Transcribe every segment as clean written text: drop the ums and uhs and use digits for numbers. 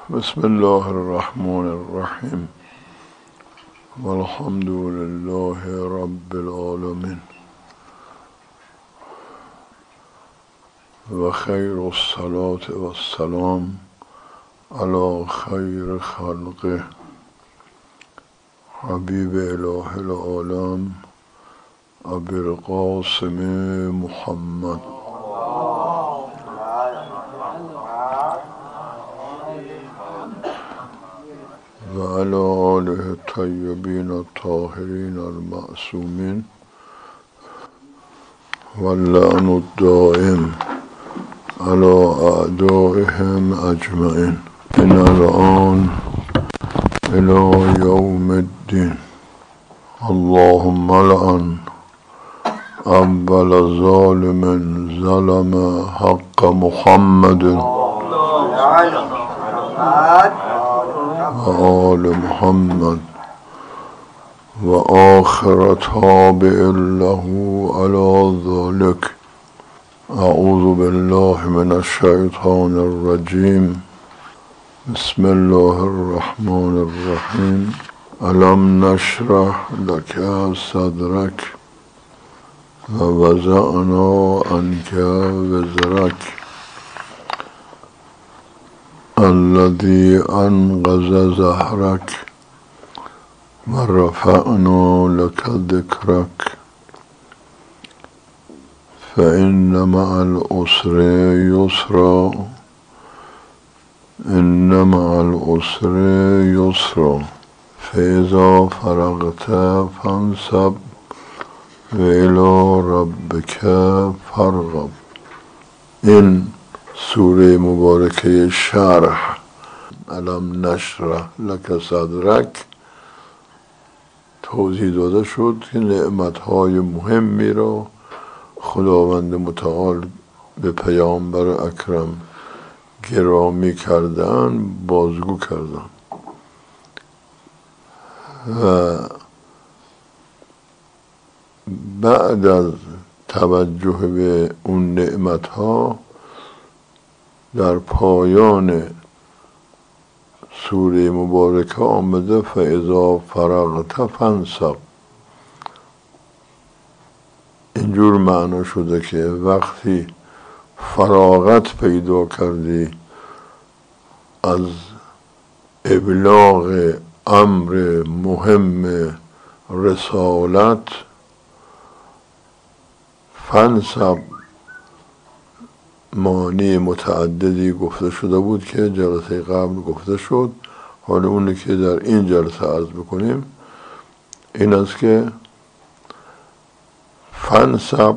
بسم الله الرحمن الرحیم والحمد لله رب العالمین و خیر الصلاة و السلام علی خیر خلقه حبیب اله العالم ابی القاسم محمد و علی آله الطیبین الطاهرین المعصومین و اللعن الدائم علی اعدائهم اجمعین من الآن الى یوم الدین. اللهم لعن اول ظالم ظلم حق محمد و آل محمد و آخر تابع له على ذلك. اعوذ بالله من الشیطان الرجیم. بسم الله الرحمن الرحیم. الم نشرح لك صدرك و وضعنا عنك وزرك الذي انقض ظهرك و رفعنا لك ذكرك فإن مع العسر يسرا إن مع العسر يسرا فإذا فرغت فانصب وإلى ربك فارغب. این سوره مبارکه شرح الم نشرح لک صدرک توضیح داده شد که نعمتهای مهمی را خداوند متعال به پیامبر اکرم گرامی کردن بازگو کردن و بعد از توجه به اون نعمتها در پایان سوره مبارکه آمده فاذا فرغت فانصب. اینجور معنا شده که وقتی فراغت پیدا کردی از ابلاغ امر مهم رسالت فانصب معنی متعددی گفته شده بود که جلسه قبل گفته شد. حالا اونی که در این جلسه عرض بکنیم این است که فانصب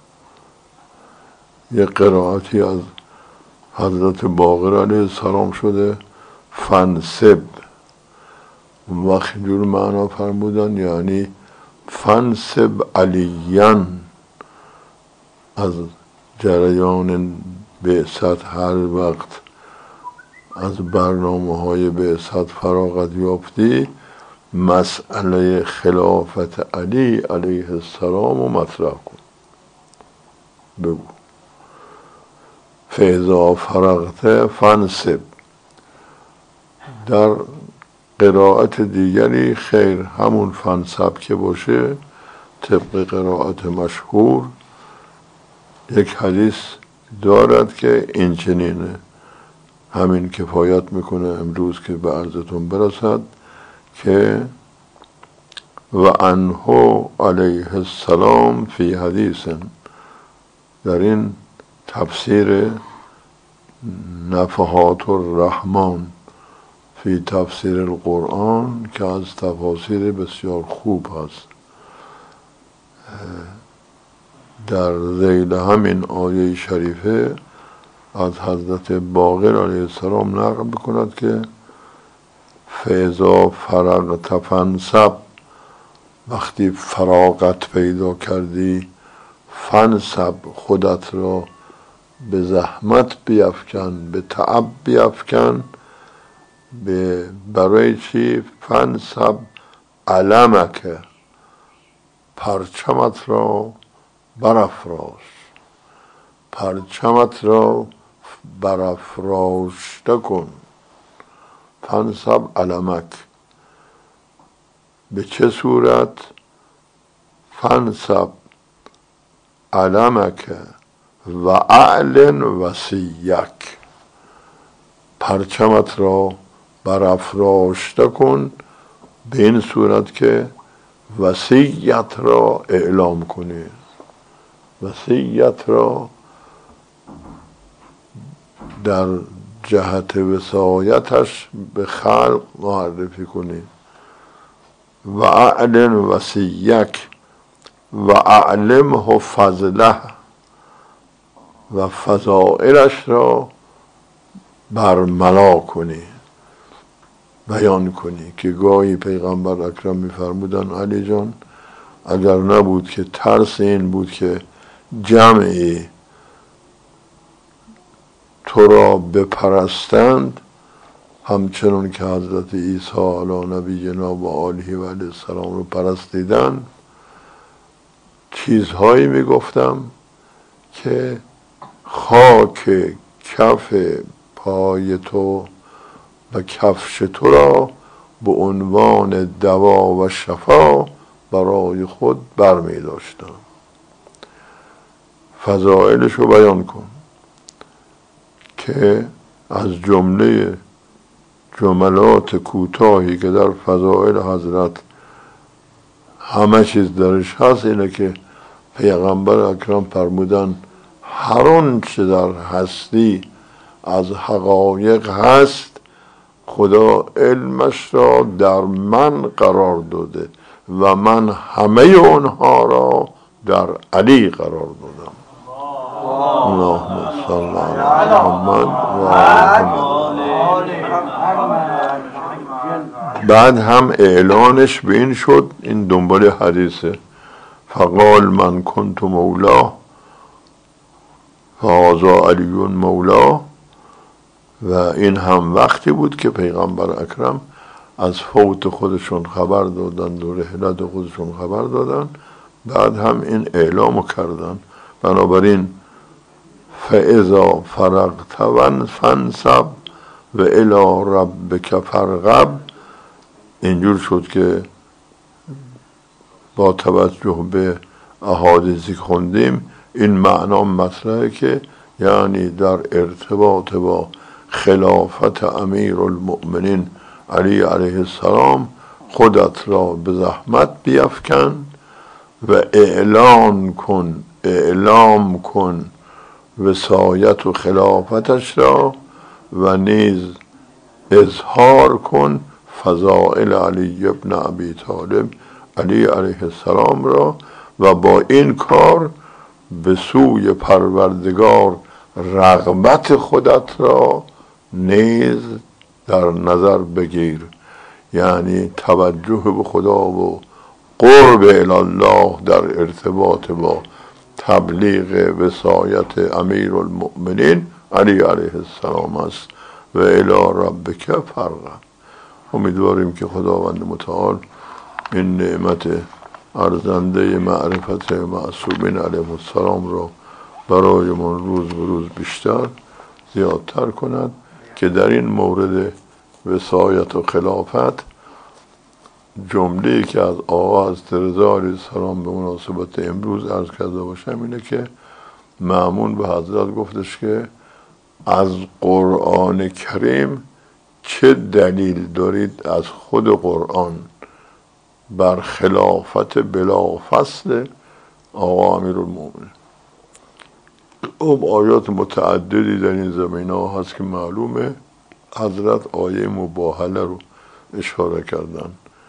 یک قرائتی از حضرت باقر علیه السلام شده فانصب وقت جور معنا فرمودن یعنی فانصب علیان از جریان بعثت هر وقت از برنامه‌های بعثت فراغت یافتی مسئله خلافت علی علیه السلام رو مطرح کن بگو. فاذا فرغت فانصب. در قرائت دیگری خیر همون فانصب که باشه طبق قرائت مشهور یک حدیث دارد که این چنینه، همین کفایت میکنه امروز که به عرضتون برسد که و عنه علیه السلام فی حدیث. در این تفسیر نفحات الرحمن فی تفسیر القرآن که از تفاسیر بسیار خوب هست در ذیل همین آیه شریفه از حضرت باقر علیه السلام نقل بکند که فاذا فرغت فانصب وقتی فراغت پیدا کردی فانصب خودت را به زحمت بیفکن به تعب بیفکن برای چی؟ فانصب علمک پرچمت را برافراز پرچمت را برافراشته کن فانصب علمک. به چه صورت؟ فانصب علمک و اعلن وصیک. پرچمت را برافراشته کن به این صورت که وصیت را اعلام کنی، وصیت را در جهت وصایتش به خلق معرفی کنی. و اعلن وصیک و اعلمه فضله، و فضائلش را برملا کنی، بیان کنی. که گاهی پیغمبر اکرم می‌فرمودن علی جان اگر نبود که ترس این بود که جمعی تو را بپرستند، همچنان که حضرت عیسی علی نبینا و آله و علیه السلام رو پرستیدن، چیزهایی میگفتم که خاک کف پای تو و کفش تو را به عنوان دوا و شفا برای خود برمی داشتم. فضائلش رو بیان کن که از جمله جملات کوتاهی که در فضائل حضرت همه چیز درش هست اینه که پیغمبر اکرم فرمودن هر آنچه در هستی از حقایق هست خدا علمش را در من قرار داده و من همه اونها را در علی قرار دادم. اللهم صل علی محمد و آل محمد. بعد هم اعلانش به این شد، این دنبال حدیثه، فقال من کنت مولا فهذا علی مولا. و این هم وقتی بود که پیغمبر اکرم از فوت خودشون خبر دادن و رحلت خودشون خبر دادن، بعد هم این اعلامو کردن. بنابراین فاذا فرغت فانصب و الی ربک فارغب، اینجور شد که با توجه به احادیثی خوندیم این معنا مطرحه که یعنی در ارتباط با خلافت امیر المؤمنین علی علیه السلام خودت را به زحمت بیفکن و اعلام کن وصایت و خلافتش را و نیز اظهار کن فضائل علی ابن ابی طالب علی علیه السلام را، و با این کار به سوی پروردگار رغبت خودت را نیز در نظر بگیر. یعنی توجه به خدا و قرب الله در ارتباط با تبلیغ وصایت امیر المؤمنین علی علیه السلام است. و الی ربک فارغب. امیدواریم که خداوند متعال این نعمت ارزنده معرفت معصومین علیهم السلام را برای من روز به روز بیشتر زیادتر کند که در این مورد وصایت و خلافت جمله‌ای که از آقا حضرت رضا علیه السلام به مناسبت امروز عرض کرده باشم اینه که مأمون به حضرت گفتش که از قرآن کریم چه دلیل دارید از خود قرآن بر خلافت بلا فصل آقا امیرالمومنین؟ آیات متعددی در این زمینه ها هست که معلومه. حضرت آیه مباهله رو اشاره کردن.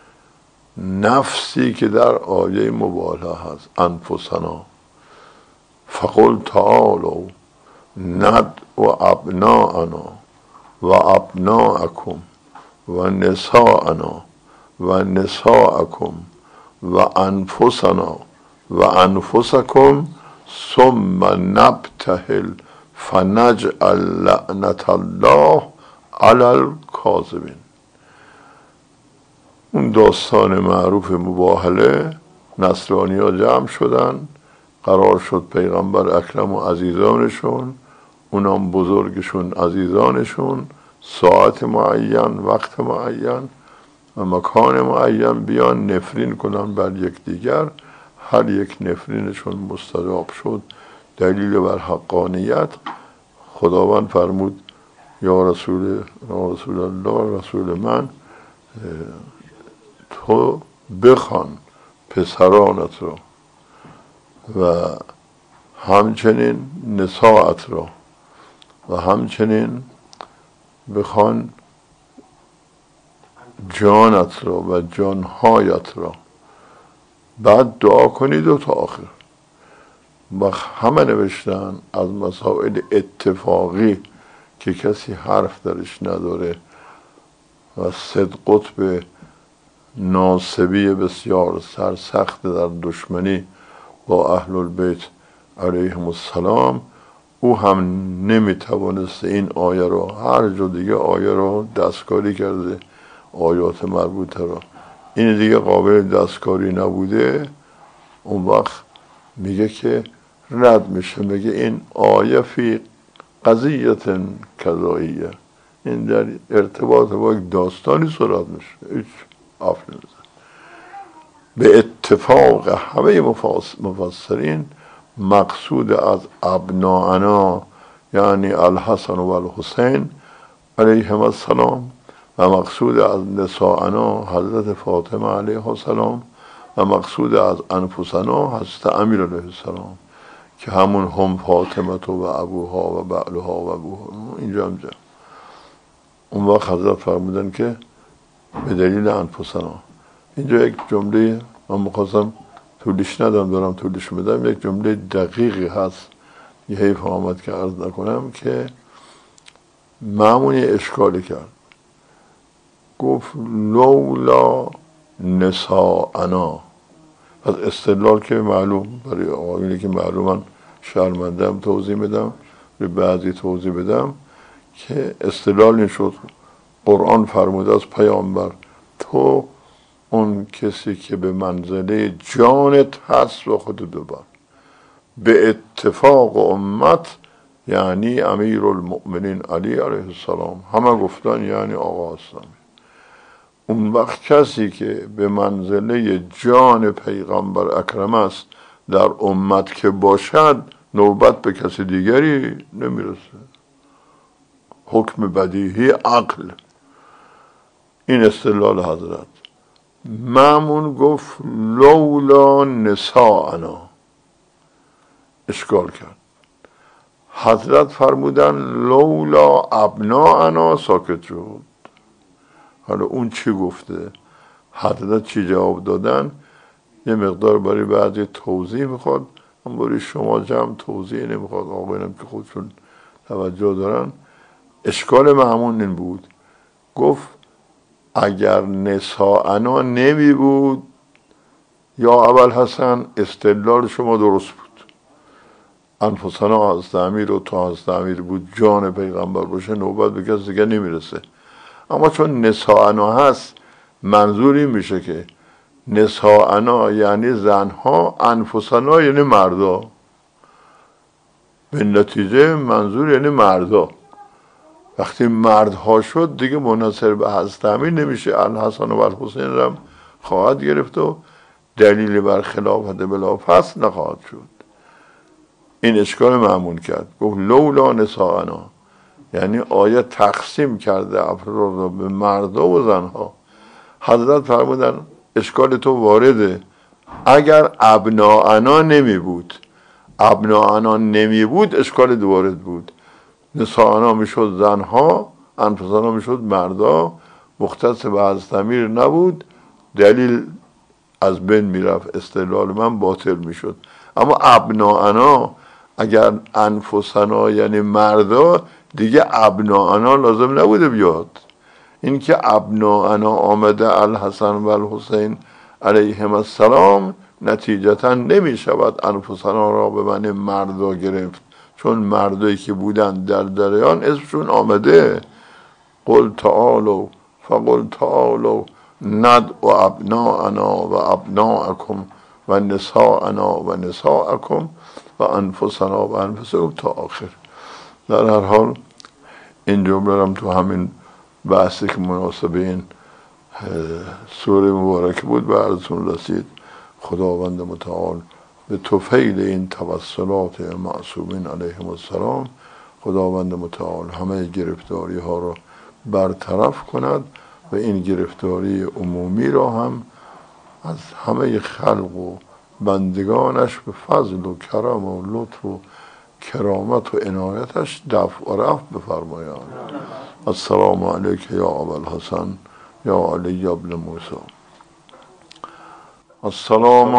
نفسی که در آیه مباهله هست انفسنا فقل تعالوا ندعو ابناءنا و ابناءکم و نساءنا و نساءکم و انفسنا و انفسکم ثم نبتهل فنجعل لعنت الله علی الکاذبین. اون داستان معروف مباهله، نصرانی ها جمع شدن، قرار شد پیغمبر اکرم و عزیزانشون، اونام بزرگشون عزیزانشون ساعت معین، وقت معین و مکان معین بیان نفرین کنن بر یکدیگر، هر یک نفرینشون مستجاب شد. دلیل بر حقانیت خداوند فرمود یا رسول الله، رسول من، تو بخوان پسرانت رو و همچنین نساءت رو و همچنین بخوان جانت رو و جانهایت رو، بعد دعا کنید و تا آخر. و همه نوشتن از مسائل اتفاقی که کسی حرف درش نداره و صد قطب ناصبی بسیار سرسخت در دشمنی با اهل البیت علیهم السلام، او هم نمیتوانست این آیه رو، هر جا دیگه آیه رو دستکاری کرده، آیات مربوطه رو، این دیگه قابل دستکاری نبوده، اون وقت میگه که رد میشه، میگه این آیه فی قضیت کذاییه، این در ارتباط با یک داستانی صورت میشه، هیچ حرف نمیزن. به اتفاق همه مفسرین مقصود از ابناءنا یعنی الحسن و الحسین علیهم السلام و مقصود از نساءنا حضرت فاطمه علیه السلام و مقصود از انفسنا حضرت امیر علیه السلام که همون هم فاطمه و ابوها و بعلها و ابوها اینجا همجا. اون وقت حضرت فرمودن که به دلیل انفسنا. اینجا یک جمله من مخواستم طولش ندارم، دارم طولش میدم، یک جمله دقیقی هست، یه حیف آمد که عرض نکنم، که معمونی اشکالی کرد، گفت لولا نساءنا. از استدلال که معلوم برای آقایونی که معلومن شرمندم توضیح بدم، به بعضی توضیح بدم که استدلال این شد قرآن فرموده از پیامبر تو اون کسی که به منزله جانت هست و خودت ببر. به اتفاق امت یعنی امیر المؤمنین علی علیه السلام، همه گفتن یعنی آقا هستم. اون وقت کسی که به منزله جان پیغمبر اکرم است در امت که باشد نوبت به کسی دیگری نمیرسه. حکم بدیهی عقل. این استدلال حضرت. مامون گفت لولا نساءنا، اشکال کرد. حضرت فرمودن لولا ابناءنا، ساکت شد. حالا اون چی گفته؟ حضرت چی جواب دادن؟ یه مقدار برای بعضی توضیح میخواد، هم برای شما جمع توضیح نمیخواد، آقایانم که خودشون توجه دارن. اشکال مامون این بود، گفت اگر نساءنا نمی بود یا ابوالحسن استدلال شما درست بود، انفسنا حضرت امیر و تا حضرت امیر بود جان پیغمبر باشه نوبت به کسی دیگه نمیرسه. اما چون نساءنا هست منظور این میشه که نساءنا یعنی زنها، انفسنا یعنی مردا، به نتیجه منظور یعنی مردا. وقتی مردها شد دیگه منحصر به حضرت امیر نمیشه، الحسن و الحسین را خواهد گرفت و دلیل بر خلافت بلا فصل نخواهد شد. این اشکال مامون کرد، گفت لولا نساءنا، یعنی آیه تقسیم کرده افراد را به مردا و زنها. حضرت فرمودن اشکال تو وارده، اگر ابناءنا نمی بود، ابناءنا نمی بود اشکال وارد بود، نساءنا میشد زنها، انفسنا میشد مردا، مختص به حضرت امیر نبود، دلیل از بین میرفت، استدلال من باطل میشد. اما ابناءنا اگر انفسنا یعنی مردا، دیگه ابناءنا لازم نبوده بیاد. این که ابناءنا آمده الحسن و الحسین علیهم السلام، نتیجتا نمی شود انفسنا را به معنی مردا گرفت، چون مردایی که بودن در جریان اسمشون آمده. قل تعالوا فقل تعالوا ندعو ابناءنا و ابناءکم و نساءنا و نساءکم و انفسنا و انفسکم تا آخر. در هر حال این جمله هم تو همین بحثی که مناسب این سوره مبارک بود به عرضتون رسید. خداوند متعال به طفیل این توسلات معصومین علیهم السلام، خداوند متعال همه گرفتاری ها را برطرف کند و این گرفتاری عمومی را هم از همه خلق و بندگانش به فضل و کرم و لطف و کرامت و عنایتش دفع و رفع بفرمایند. السلام علیک یا ابوالحسن یا علی ابن موسی. السلام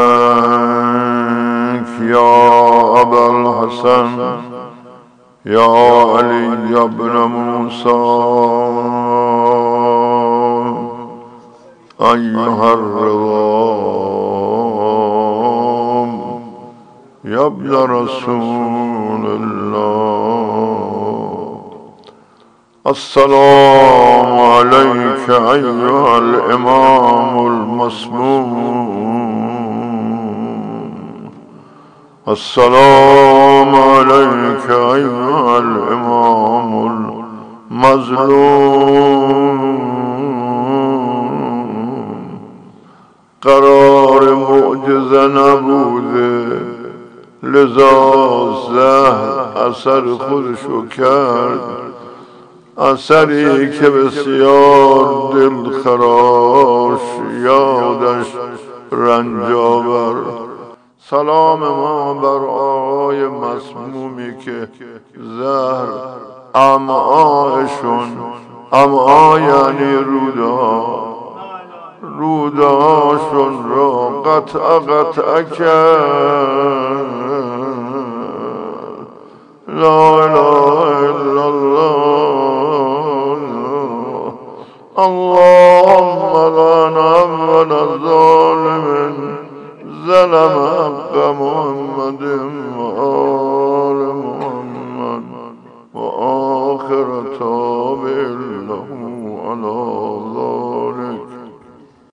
علیک یا ابوالحسن یا علی ابن موسی ایها الروام یا ابن رسول الله. السلام علیک ایها الامام المسموم. السلام علیک ایها الامام المظلوم. قرار معجزه نبوده، لذا زهر اثر خودشو کرد، اثری که بسیار دلخراش، یادش رنجاور. سلام ما بر آقای مسمومی که زهر امعایشون، امعا یعنی رودهاشون را قطع کرد. لا اله الا الله. اللهم لعن اول الظالمین ظلم حق محمد و آل محمد و آخر تابع له علی ذلك.